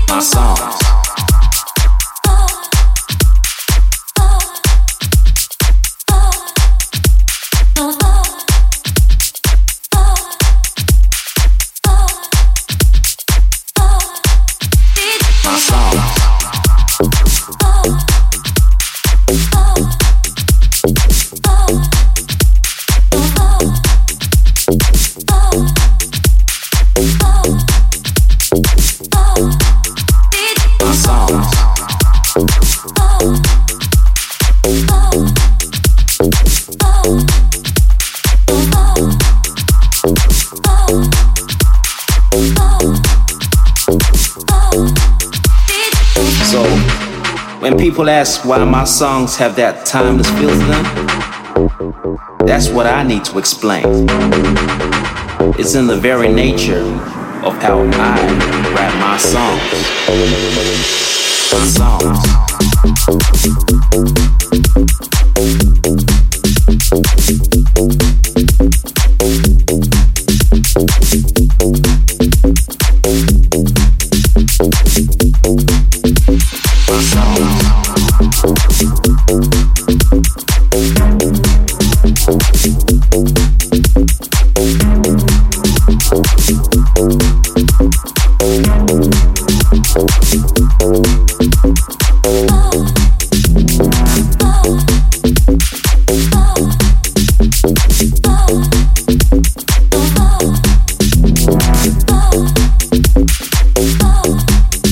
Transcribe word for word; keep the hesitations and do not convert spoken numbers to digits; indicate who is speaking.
Speaker 1: my songs. When people ask why my songs have that timeless feel to them, that's what I need to explain. It's in the very nature of how I rap my songs. My songs.